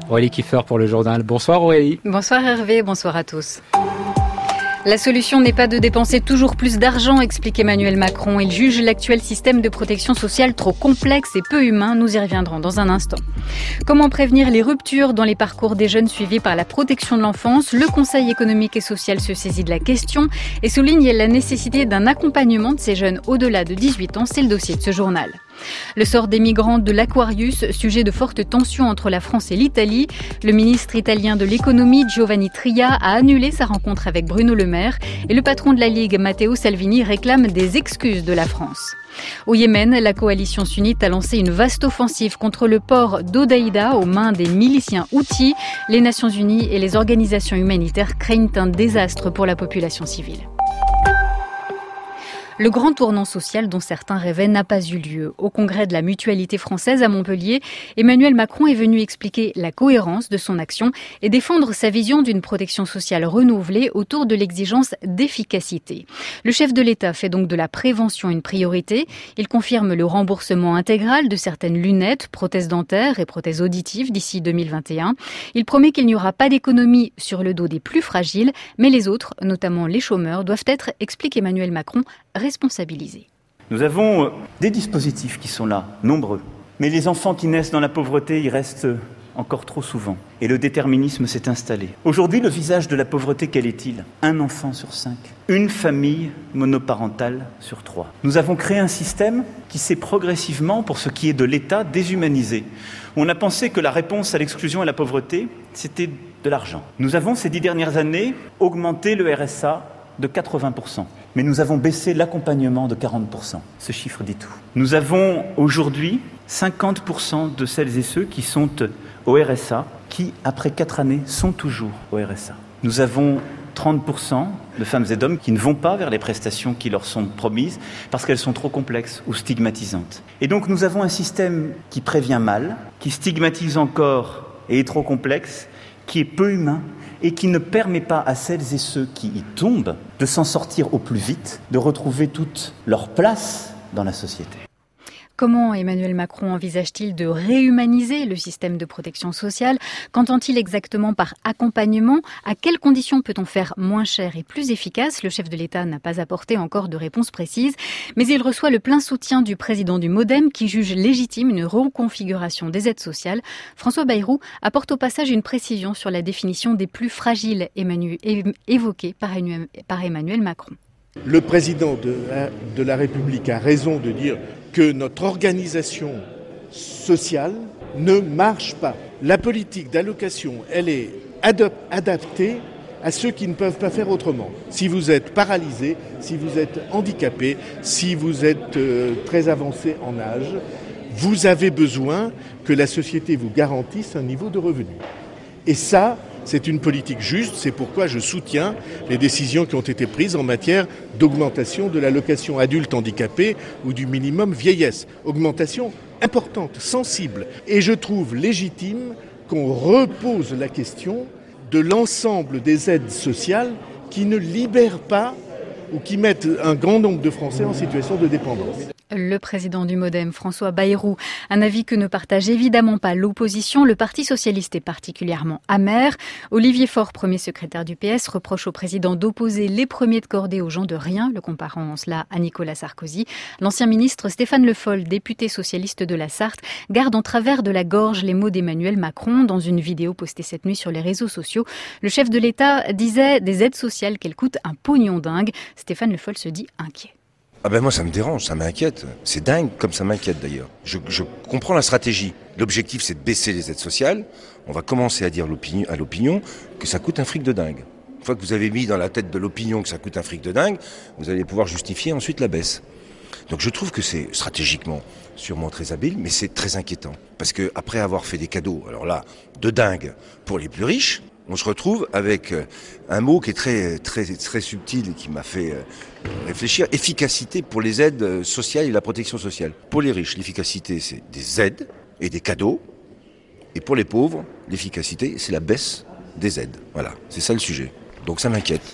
Aurélie Kiefer pour le journal. Bonsoir Aurélie. Bonsoir Hervé, bonsoir à tous. La solution n'est pas de dépenser toujours plus d'argent, explique Emmanuel Macron. Il juge l'actuel système de protection sociale trop complexe et peu humain. Nous y reviendrons dans un instant. Comment prévenir les ruptures dans les parcours des jeunes suivis par la protection de l'enfance ? Le Conseil économique et social se saisit de la question et souligne la nécessité d'un accompagnement de ces jeunes au-delà de 18 ans. C'est le dossier de ce journal. Le sort des migrants de l'Aquarius, sujet de fortes tensions entre la France et l'Italie. Le ministre italien de l'économie, Giovanni Tria, a annulé sa rencontre avec Bruno Le Maire et le patron de la Ligue, Matteo Salvini, réclame des excuses de la France. Au Yémen, la coalition sunnite a lancé une vaste offensive contre le port d'Hodeïda aux mains des miliciens houthis. Les Nations Unies et les organisations humanitaires craignent un désastre pour la population civile. Le grand tournant social dont certains rêvaient n'a pas eu lieu. Au congrès de la Mutualité française à Montpellier, Emmanuel Macron est venu expliquer la cohérence de son action et défendre sa vision d'une protection sociale renouvelée autour de l'exigence d'efficacité. Le chef de l'État fait donc de la prévention une priorité. Il confirme le remboursement intégral de certaines lunettes, prothèses dentaires et prothèses auditives d'ici 2021. Il promet qu'il n'y aura pas d'économie sur le dos des plus fragiles, mais les autres, notamment les chômeurs, doivent être, explique Emmanuel Macron, responsabilisés. Nous avons des dispositifs qui sont là, nombreux. Mais les enfants qui naissent dans la pauvreté y restent encore trop souvent. Et le déterminisme s'est installé. Aujourd'hui, le visage de la pauvreté, quel est-il ? 1 enfant sur 5. Une famille monoparentale sur 3. Nous avons créé un système qui s'est progressivement, pour ce qui est de l'État, déshumanisé. On a pensé que la réponse à l'exclusion et à la pauvreté, c'était de l'argent. Nous avons, ces 10 dernières années, augmenté le RSA de 80%. Mais nous avons baissé l'accompagnement de 40%. Ce chiffre dit tout. Nous avons aujourd'hui 50% de celles et ceux qui sont au RSA, qui, après 4 années, sont toujours au RSA. Nous avons 30% de femmes et d'hommes qui ne vont pas vers les prestations qui leur sont promises parce qu'elles sont trop complexes ou stigmatisantes. Et donc nous avons un système qui prévient mal, qui stigmatise encore et est trop complexe, qui est peu humain, et qui ne permet pas à celles et ceux qui y tombent de s'en sortir au plus vite, de retrouver toute leur place dans la société. Comment Emmanuel Macron envisage-t-il de réhumaniser le système de protection sociale ? Qu'entend-il exactement par accompagnement ? À quelles conditions peut-on faire moins cher et plus efficace ? Le chef de l'État n'a pas apporté encore de réponse précise, mais il reçoit le plein soutien du président du MoDem qui juge légitime une reconfiguration des aides sociales. François Bayrou apporte au passage une précision sur la définition des plus fragiles évoquée par Emmanuel Macron. Le président de la République a raison de dire que notre organisation sociale ne marche pas. La politique d'allocation, elle est adaptée à ceux qui ne peuvent pas faire autrement. Si vous êtes paralysé, si vous êtes handicapé, si vous êtes très avancé en âge, vous avez besoin que la société vous garantisse un niveau de revenu. Et ça, c'est une politique juste, c'est pourquoi je soutiens les décisions qui ont été prises en matière d'augmentation de l'allocation adulte handicapé ou du minimum vieillesse. Augmentation importante, sensible. Et je trouve légitime qu'on repose la question de l'ensemble des aides sociales qui ne libèrent pas ou qui mettent un grand nombre de Français en situation de dépendance. Le président du MoDem, François Bayrou, un avis que ne partage évidemment pas l'opposition. Le Parti socialiste est particulièrement amer. Olivier Faure, premier secrétaire du PS, reproche au président d'opposer les premiers de cordée aux gens de rien, le comparant en cela à Nicolas Sarkozy. L'ancien ministre Stéphane Le Foll, député socialiste de la Sarthe, garde en travers de la gorge les mots d'Emmanuel Macron. Dans une vidéo postée cette nuit sur les réseaux sociaux, le chef de l'État disait des aides sociales qu'elles coûtent un pognon dingue. Stéphane Le Foll se dit inquiet. Ah ben moi ça me dérange, ça m'inquiète. C'est dingue comme ça m'inquiète d'ailleurs. Je comprends la stratégie. L'objectif c'est de baisser les aides sociales. On va commencer à dire à l'opinion que ça coûte un fric de dingue. Une fois que vous avez mis dans la tête de l'opinion que ça coûte un fric de dingue, vous allez pouvoir justifier ensuite la baisse. Donc je trouve que c'est stratégiquement sûrement très habile, mais c'est très inquiétant. Parce que après avoir fait des cadeaux, alors là, de dingue pour les plus riches, on se retrouve avec un mot qui est très, très, très subtil et qui m'a fait réfléchir. Efficacité pour les aides sociales et la protection sociale. Pour les riches, l'efficacité, c'est des aides et des cadeaux. Et pour les pauvres, l'efficacité, c'est la baisse des aides. Voilà, c'est ça le sujet. Donc ça m'inquiète.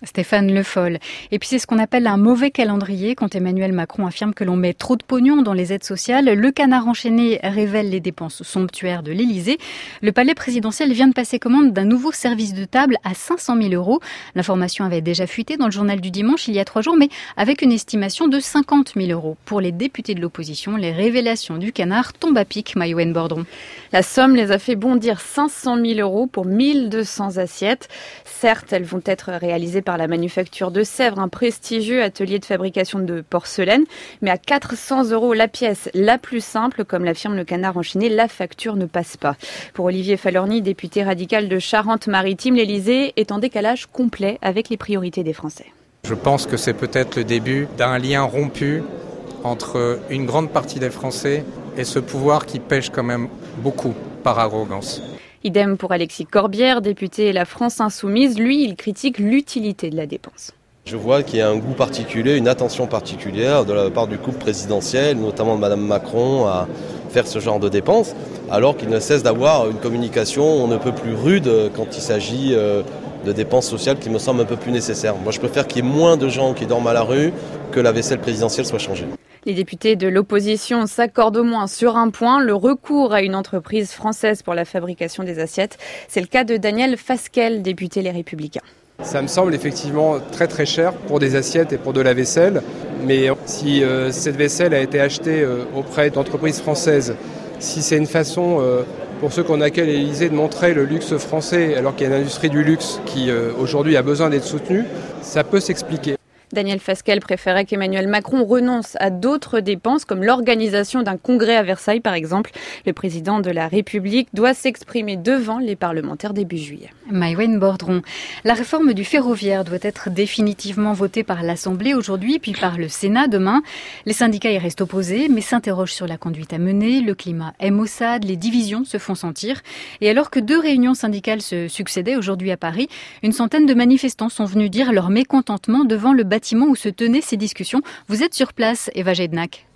Stéphane Le Foll. Et puis c'est ce qu'on appelle un mauvais calendrier quand Emmanuel Macron affirme que l'on met trop de pognon dans les aides sociales. Le Canard enchaîné révèle les dépenses somptuaires de l'Élysée. Le palais présidentiel vient de passer commande d'un nouveau service de table à 500 000 €. L'information avait déjà fuité dans le journal du dimanche il y a 3 jours, mais avec une estimation de 50 000 €. Pour les députés de l'opposition, les révélations du Canard tombent à pic, Maïwen Bordron. La somme les a fait bondir, 500 000 € pour 1200 assiettes. Certes, elles vont être réalisées par la Manufacture de Sèvres, un prestigieux atelier de fabrication de porcelaine, mais à 400 € la pièce, la plus simple, comme l'affirme le Canard enchaîné, la facture ne passe pas. Pour Olivier Falorni, député radical de Charente-Maritime, l'Élysée est en décalage complet avec les priorités des Français. Je pense que c'est peut-être le début d'un lien rompu entre une grande partie des Français et ce pouvoir qui pêche quand même beaucoup par arrogance. Idem pour Alexis Corbière, député La France Insoumise. Lui, il critique l'utilité de la dépense. Je vois qu'il y a un goût particulier, une attention particulière de la part du couple présidentiel, notamment de Mme Macron, à faire ce genre de dépenses, alors qu'il ne cesse d'avoir une communication on ne peut plus rude quand il s'agit de dépenses sociales qui me semblent un peu plus nécessaires. Moi, je préfère qu'il y ait moins de gens qui dorment à la rue que la vaisselle présidentielle soit changée. Les députés de l'opposition s'accordent au moins sur un point, le recours à une entreprise française pour la fabrication des assiettes. C'est le cas de Daniel Fasquelle, député Les Républicains. Ça me semble effectivement très très cher pour des assiettes et pour de la vaisselle. Mais si cette vaisselle a été achetée auprès d'entreprises françaises, si c'est une façon pour ceux qu'on accueille à l'Élysée de montrer le luxe français alors qu'il y a une industrie du luxe qui aujourd'hui a besoin d'être soutenue, ça peut s'expliquer. Daniel Fasquelle préférait qu'Emmanuel Macron renonce à d'autres dépenses comme l'organisation d'un congrès à Versailles par exemple. Le président de la République doit s'exprimer devant les parlementaires début juillet. Maïwen Bordron. La réforme du ferroviaire doit être définitivement votée par l'Assemblée aujourd'hui puis par le Sénat demain. Les syndicats y restent opposés mais s'interrogent sur la conduite à mener. Le climat est maussade, les divisions se font sentir. Et alors que 2 réunions syndicales se succédaient aujourd'hui à Paris, une centaine de manifestants sont venus dire leur mécontentement devant le bâtiment où se tenaient ces discussions. Vous êtes sur place, Eva Jednak.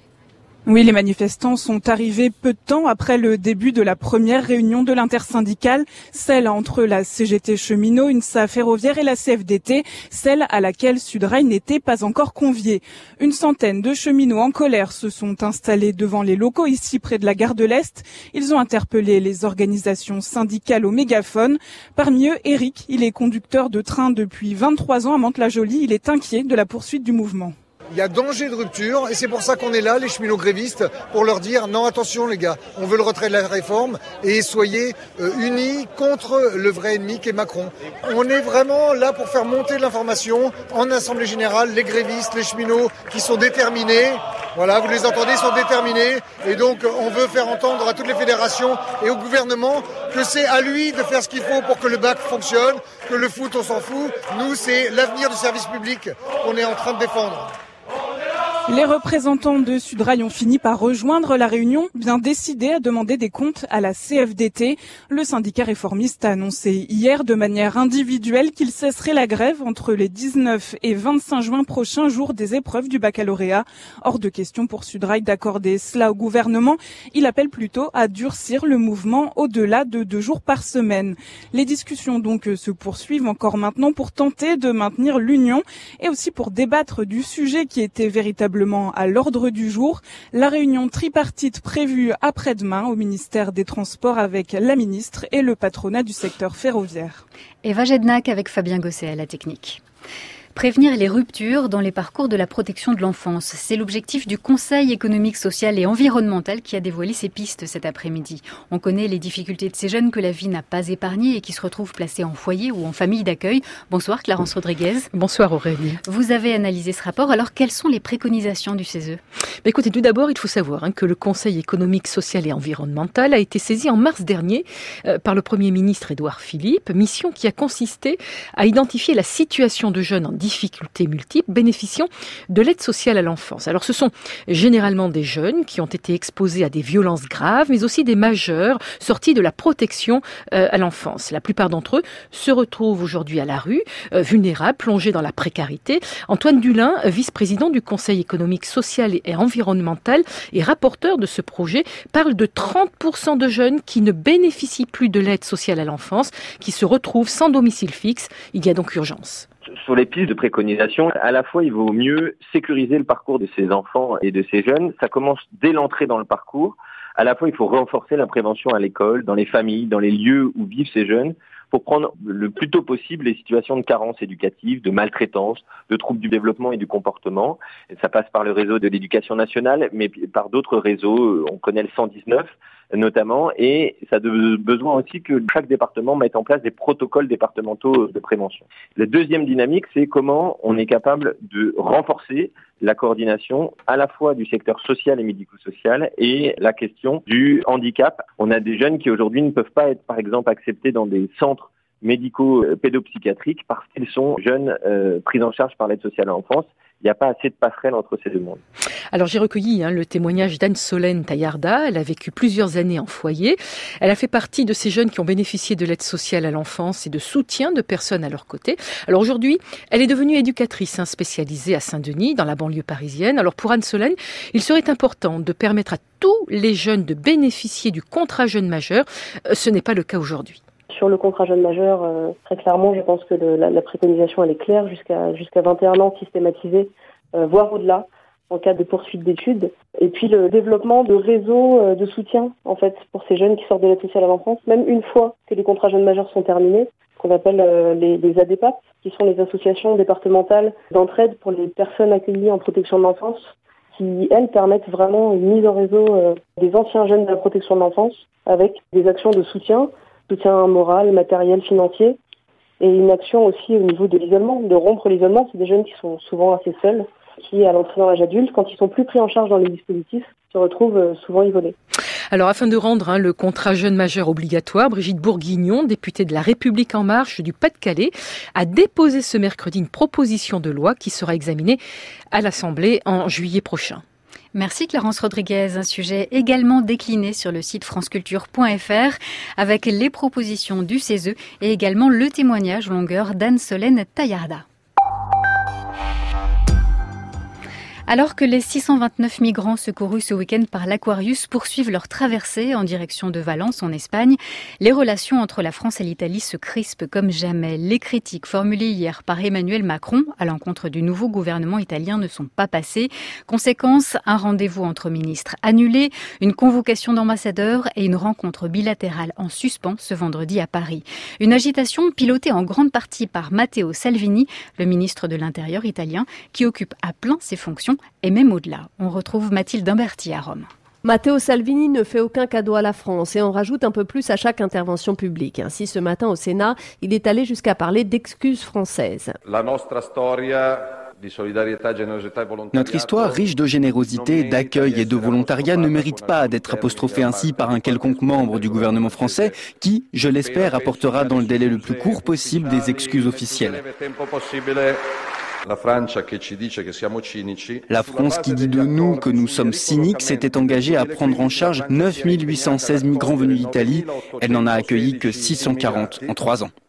Oui, les manifestants sont arrivés peu de temps après le début de la première réunion de l'intersyndicale, celle entre la CGT Cheminot, UNSA Ferroviaire et la CFDT, celle à laquelle Sudrail n'était pas encore convié. Une centaine de cheminots en colère se sont installés devant les locaux ici près de la gare de l'Est. Ils ont interpellé les organisations syndicales au mégaphone. Parmi eux, Eric, il est conducteur de train depuis 23 ans à Mantes-la-Jolie. Il est inquiet de la poursuite du mouvement. Il y a danger de rupture et c'est pour ça qu'on est là, les cheminots grévistes, pour leur dire non, attention les gars, on veut le retrait de la réforme et soyez unis contre le vrai ennemi qui est Macron. On est vraiment là pour faire monter l'information en Assemblée Générale, les grévistes, les cheminots qui sont déterminés. Voilà, vous les entendez, ils sont déterminés et donc on veut faire entendre à toutes les fédérations et au gouvernement que c'est à lui de faire ce qu'il faut pour que le bac fonctionne, que le foot on s'en fout. Nous, c'est l'avenir du service public qu'on est en train de défendre. Les représentants de Sudrail ont fini par rejoindre la réunion, bien décidés à demander des comptes à la CFDT. Le syndicat réformiste a annoncé hier de manière individuelle qu'il cesserait la grève entre les 19 et 25 juin prochains, jour des épreuves du baccalauréat. Hors de question pour Sudrail d'accorder cela au gouvernement. Il appelle plutôt à durcir le mouvement au-delà de 2 jours par semaine. Les discussions donc se poursuivent encore maintenant pour tenter de maintenir l'union et aussi pour débattre du sujet qui était véritablement à l'ordre du jour. La réunion tripartite prévue après-demain au ministère des Transports avec la ministre et le patronat du secteur ferroviaire. Eva Jednak avec Fabien Gosset à la technique. Prévenir les ruptures dans les parcours de la protection de l'enfance. C'est l'objectif du Conseil économique, social et environnemental qui a dévoilé ses pistes cet après-midi. On connaît les difficultés de ces jeunes que la vie n'a pas épargnés et qui se retrouvent placés en foyer ou en famille d'accueil. Bonsoir Clarence Rodriguez. Bonsoir Aurélie. Vous avez analysé ce rapport. Alors quelles sont les préconisations du CESE ? Écoutez, tout d'abord, il faut savoir que le Conseil économique, social et environnemental a été saisi en mars dernier par le Premier ministre Édouard Philippe, mission qui a consisté à identifier la situation de jeunes en difficultés multiples bénéficiant de l'aide sociale à l'enfance. Alors ce sont généralement des jeunes qui ont été exposés à des violences graves, mais aussi des majeurs sortis de la protection à l'enfance. La plupart d'entre eux se retrouvent aujourd'hui à la rue, vulnérables, plongés dans la précarité. Antoine Dulin, vice-président du Conseil économique, social et environnemental et rapporteur de ce projet, parle de 30% de jeunes qui ne bénéficient plus de l'aide sociale à l'enfance, qui se retrouvent sans domicile fixe. Il y a donc urgence. Sur les pistes de préconisation, à la fois il vaut mieux sécuriser le parcours de ces enfants et de ces jeunes. Ça commence dès l'entrée dans le parcours. À la fois il faut renforcer la prévention à l'école, dans les familles, dans les lieux où vivent ces jeunes, pour prendre le plus tôt possible les situations de carence éducative, de maltraitance, de troubles du développement et du comportement. Et ça passe par le réseau de l'éducation nationale, mais par d'autres réseaux. On connaît le 119 notamment, et ça a besoin aussi que chaque département mette en place des protocoles départementaux de prévention. La deuxième dynamique, c'est comment on est capable de renforcer la coordination à la fois du secteur social et médico-social et la question du handicap. On a des jeunes qui aujourd'hui ne peuvent pas être, par exemple, acceptés dans des centres médicaux pédopsychiatriques parce qu'ils sont jeunes pris en charge par l'aide sociale à l'enfance. Il n'y a pas assez de passerelle entre ces deux mondes. Alors j'ai recueilli le témoignage d'Anne-Solène Tayarda. Elle a vécu plusieurs années en foyer. Elle a fait partie de ces jeunes qui ont bénéficié de l'aide sociale à l'enfance et de soutien de personnes à leur côté. Alors aujourd'hui, elle est devenue éducatrice spécialisée à Saint-Denis, dans la banlieue parisienne. Alors pour Anne-Solène, il serait important de permettre à tous les jeunes de bénéficier du contrat jeune majeur. Ce n'est pas le cas aujourd'hui. Sur le contrat jeune majeur, très clairement, je pense que la préconisation elle est claire jusqu'à 21 ans systématisé, voire au-delà, en cas de poursuite d'études. Et puis le développement de réseaux de soutien en fait pour ces jeunes qui sortent de l'aide sociale à l'enfance, même une fois que les contrats jeunes majeurs sont terminés, qu'on appelle les ADEPAP, qui sont les associations départementales d'entraide pour les personnes accueillies en protection de l'enfance, qui elles permettent vraiment une mise en réseau des anciens jeunes de la protection de l'enfance avec des actions de soutien moral, matériel, financier, et une action aussi au niveau de l'isolement, de rompre l'isolement. C'est des jeunes qui sont souvent assez seuls, qui, à l'entrée dans l'âge adulte, quand ils sont plus pris en charge dans les dispositifs, se retrouvent souvent isolés. Alors, afin de rendre le contrat jeune majeur obligatoire, Brigitte Bourguignon, députée de La République En Marche du Pas-de-Calais, a déposé ce mercredi une proposition de loi qui sera examinée à l'Assemblée en juillet prochain. Merci Clarence Rodriguez, un sujet également décliné sur le site franceculture.fr avec les propositions du CESE et également le témoignage longueur d'Anne-Solène Tayarda. Alors que les 629 migrants secourus ce week-end par l'Aquarius poursuivent leur traversée en direction de Valence en Espagne, les relations entre la France et l'Italie se crispent comme jamais. Les critiques formulées hier par Emmanuel Macron à l'encontre du nouveau gouvernement italien ne sont pas passées. Conséquence, un rendez-vous entre ministres annulé, une convocation d'ambassadeurs et une rencontre bilatérale en suspens ce vendredi à Paris. Une agitation pilotée en grande partie par Matteo Salvini, le ministre de l'Intérieur italien, qui occupe à plein ses fonctions et même au-delà. On retrouve Mathilde Imberti à Rome. Matteo Salvini ne fait aucun cadeau à la France et en rajoute un peu plus à chaque intervention publique. Ainsi, ce matin au Sénat, il est allé jusqu'à parler d'excuses françaises. Notre histoire riche de générosité, d'accueil et de volontariat ne mérite pas d'être apostrophée ainsi par un quelconque membre du gouvernement français qui, je l'espère, apportera dans le délai le plus court possible des excuses officielles. La France qui dit de nous que nous sommes cyniques s'était engagée à prendre en charge 9 816 migrants venus d'Italie. Elle n'en a accueilli que 640 en 3 ans.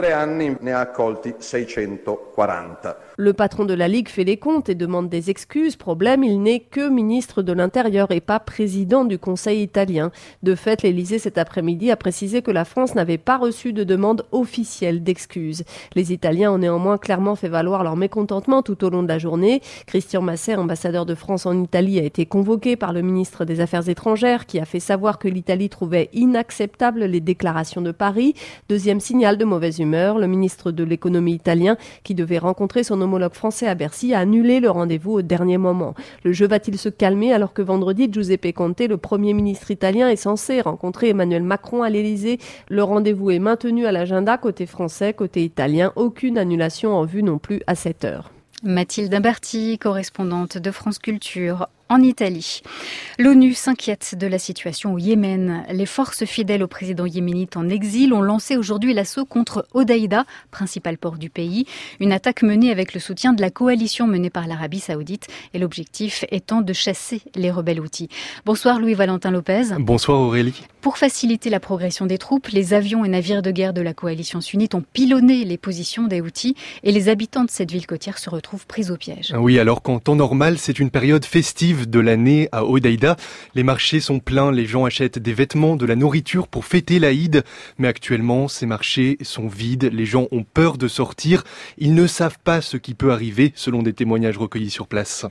Le patron de la Ligue fait les comptes et demande des excuses. Problème, il n'est que ministre de l'Intérieur et pas président du Conseil italien. De fait, l'Élysée cet après-midi a précisé que la France n'avait pas reçu de demande officielle d'excuses. Les Italiens ont néanmoins clairement fait valoir leur mécontentement tout au long de la journée. Christian Masser, ambassadeur de France en Italie, a été convoqué par le ministre des Affaires étrangères qui a fait savoir que l'Italie trouvait inacceptables les déclarations de Paris. Deuxième signal de mauvaise humeur, le ministre de l'économie italien, qui devait rencontrer son homologue français à Bercy, a annulé le rendez-vous au dernier moment. Le jeu va-t-il se calmer alors que vendredi, Giuseppe Conte, le Premier ministre italien, est censé rencontrer Emmanuel Macron à l'Élysée? Le rendez-vous est maintenu à l'agenda côté français, côté italien. Aucune annulation en vue non plus à cette heure. Mathilde Imberti, correspondante de France Culture en Italie. L'ONU s'inquiète de la situation au Yémen. Les forces fidèles au président yéménite en exil ont lancé aujourd'hui l'assaut contre Hodeïda, principal port du pays. Une attaque menée avec le soutien de la coalition menée par l'Arabie Saoudite et l'objectif étant de chasser les rebelles houthis. Bonsoir Louis-Valentin Lopez. Bonsoir Aurélie. Pour faciliter la progression des troupes, les avions et navires de guerre de la coalition sunnite ont pilonné les positions des houthis et les habitants de cette ville côtière se retrouvent pris au piège. Oui, alors qu'en temps normal, c'est une période festive festive de l'année à Hodeïda. Les marchés sont pleins, les gens achètent des vêtements, de la nourriture pour fêter l'Aïd. Mais actuellement, ces marchés sont vides, les gens ont peur de sortir. Ils ne savent pas ce qui peut arriver, selon des témoignages recueillis sur place.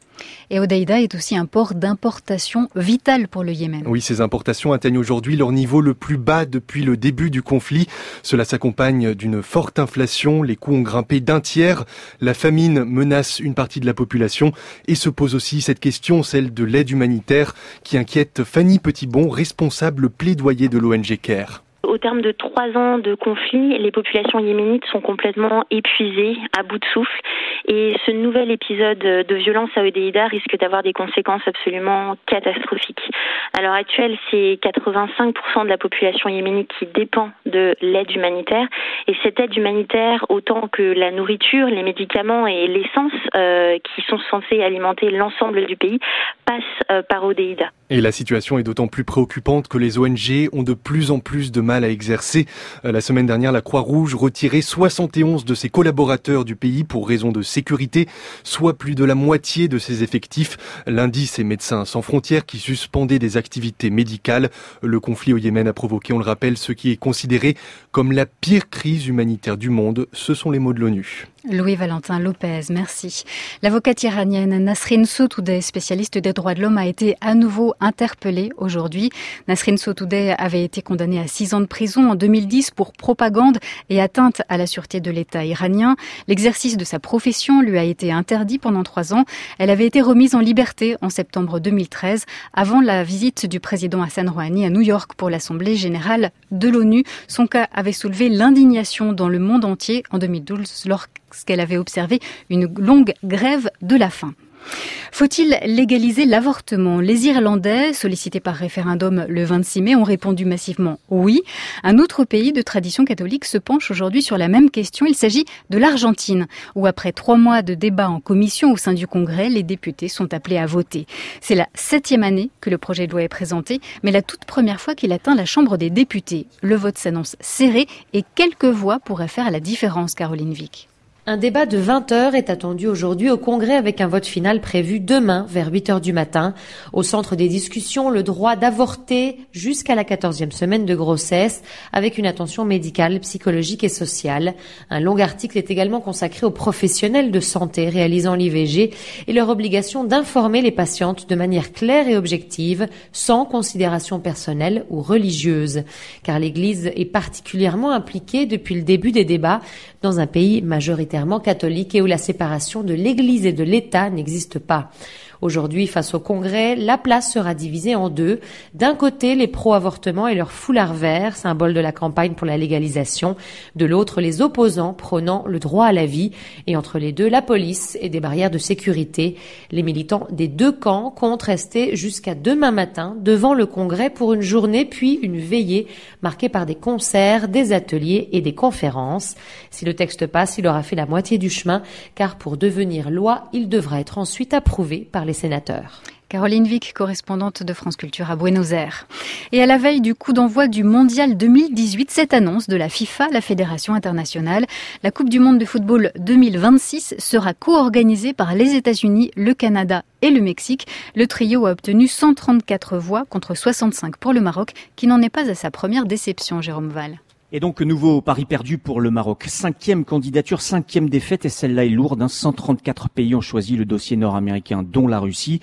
Et Hodeïda est aussi un port d'importation vital pour le Yémen. Oui, ces importations atteignent aujourd'hui leur niveau le plus bas depuis le début du conflit. Cela s'accompagne d'une forte inflation, les coûts ont grimpé d'un tiers, la famine menace une partie de la population et se pose aussi cette question, celle de l'aide humanitaire, qui inquiète Fanny Petitbon, responsable plaidoyer de l'ONG CARE. Au terme de 3 ans de conflit, les populations yéménites sont complètement épuisées, à bout de souffle. Et ce nouvel épisode de violence à Hodeïda risque d'avoir des conséquences absolument catastrophiques. À l'heure actuelle, c'est 85% de la population yéménite qui dépend de l'aide humanitaire. Et cette aide humanitaire, autant que la nourriture, les médicaments et l'essence qui sont censés alimenter l'ensemble du pays, passent par Hodeïda. Et la situation est d'autant plus préoccupante que les ONG ont de plus en plus de mal à exercer. La semaine dernière, la Croix-Rouge retirait 71 de ses collaborateurs du pays pour raison de sécurité, soit plus de la moitié de ses effectifs. Lundi, c'est Médecins sans frontières qui suspendaient des activités médicales. Le conflit au Yémen a provoqué, on le rappelle, ce qui est considéré comme la pire crise humanitaire du monde. Ce sont les mots de l'ONU. Louis-Valentin Lopez, merci. L'avocate iranienne Nasrin Sotoudeh, spécialiste des droits de l'homme, a été à nouveau interpellée aujourd'hui. Nasrin Sotoudeh avait été condamnée à 6 ans de prison en 2010 pour propagande et atteinte à la sûreté de l'État iranien. L'exercice de sa profession lui a été interdit pendant 3 ans. Elle avait été remise en liberté en septembre 2013, avant la visite du président Hassan Rouhani à New York pour l'Assemblée générale de l'ONU. Son cas avait soulevé l'indignation dans le monde entier en 2012 lorsqu'elle avait observé une longue grève de la faim. Faut-il légaliser l'avortement ? Les Irlandais, sollicités par référendum le 26 mai, ont répondu massivement oui. Un autre pays de tradition catholique se penche aujourd'hui sur la même question. Il s'agit de l'Argentine, où après 3 mois de débats en commission au sein du Congrès, les députés sont appelés à voter. C'est la 7e année que le projet de loi est présenté, mais la toute première fois qu'il atteint la Chambre des députés. Le vote s'annonce serré et quelques voix pourraient faire la différence, Caroline Vic. Un débat de 20 heures est attendu aujourd'hui au Congrès avec un vote final prévu demain vers 8 heures du matin. Au centre des discussions, le droit d'avorter jusqu'à la 14e semaine de grossesse avec une attention médicale, psychologique et sociale. Un long article est également consacré aux professionnels de santé réalisant l'IVG et leur obligation d'informer les patientes de manière claire et objective, sans considération personnelle ou religieuse. Car l'Église est particulièrement impliquée depuis le début des débats dans un pays majoritairement catholique et où la séparation de l'Église et de l'État n'existe pas. Aujourd'hui, face au Congrès, la place sera divisée en deux. D'un côté, les pro-avortement et leur foulard vert, symbole de la campagne pour la légalisation. De l'autre, les opposants prônant le droit à la vie. Et entre les deux, la police et des barrières de sécurité. Les militants des deux camps comptent rester jusqu'à demain matin devant le Congrès pour une journée puis une veillée marquée par des concerts, des ateliers et des conférences. Si le texte passe, il aura fait la moitié du chemin, car pour devenir loi, il devra être ensuite approuvé par les sénateurs. Caroline Vic, correspondante de France Culture à Buenos Aires. Et à la veille du coup d'envoi du Mondial 2018, cette annonce de la FIFA, la Fédération internationale, la Coupe du monde de football 2026 sera co-organisée par les États-Unis, le Canada et le Mexique. Le trio a obtenu 134 voix contre 65 pour le Maroc, qui n'en est pas à sa première déception, Jérôme Val. Et donc, nouveau pari perdu pour le Maroc. 5e candidature, 5e défaite, et celle-là est lourde. 134 pays ont choisi le dossier nord-américain, dont la Russie.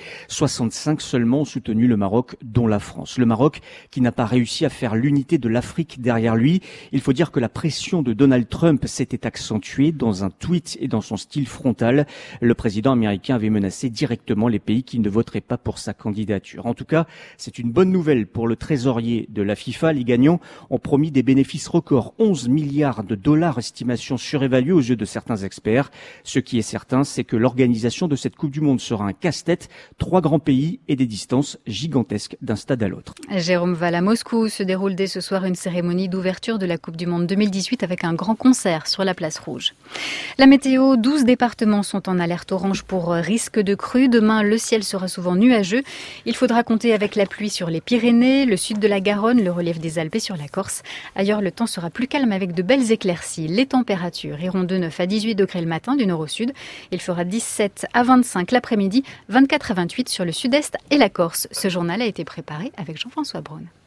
65 seulement ont soutenu le Maroc, dont la France. Le Maroc qui n'a pas réussi à faire l'unité de l'Afrique derrière lui. Il faut dire que la pression de Donald Trump s'était accentuée dans un tweet et dans son style frontal. Le président américain avait menacé directement les pays qui ne voteraient pas pour sa candidature. En tout cas, c'est une bonne nouvelle pour le trésorier de la FIFA. Les gagnants ont promis des bénéfices record, 11 milliards de dollars, estimation surévaluée aux yeux de certains experts. Ce qui est certain, c'est que l'organisation de cette Coupe du Monde sera un casse-tête, 3 grands pays et des distances gigantesques d'un stade à l'autre. Jérôme Val, à Moscou se déroule dès ce soir une cérémonie d'ouverture de la Coupe du Monde 2018 avec un grand concert sur la place rouge. La météo, 12 départements sont en alerte orange pour risque de crue. Demain, le ciel sera souvent nuageux. Il faudra compter avec la pluie sur les Pyrénées, le sud de la Garonne, le relief des Alpes et sur la Corse. Ailleurs, le temps sera plus calme avec de belles éclaircies. Les températures iront de 9 à 18 degrés le matin du nord au sud. Il fera 17 à 25 l'après-midi, 24 à 28 sur le sud-est et la Corse. Ce journal a été préparé avec Jean-François Braun.